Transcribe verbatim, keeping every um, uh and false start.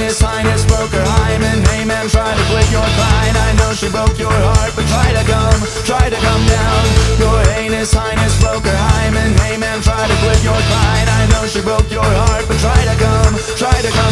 Heinous Highness broke her hymen. Hey man, try to quit your crying. I know she broke your heart, but try to come, try to come down. Your Heinous Highness broke her hymen. Hey man, try to quit your crying. I know she broke your heart, but try to come, try to come